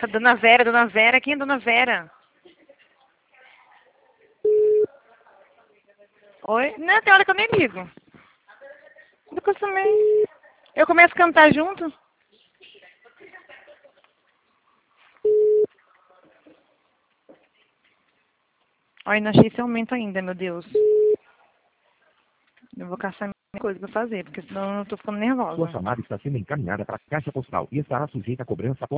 Tá, Dona Vera, Dona Vera. Quem é Dona Vera? Oi? Não, tem hora que eu nem ligo. Eu costumei. Eu começo a cantar junto. Olha, não achei esse aumento ainda, meu Deus. Eu vou caçar minha coisa pra fazer, porque senão eu tô ficando nervosa. Sua chamada está sendo encaminhada para a caixa postal e estará sujeita a cobrança.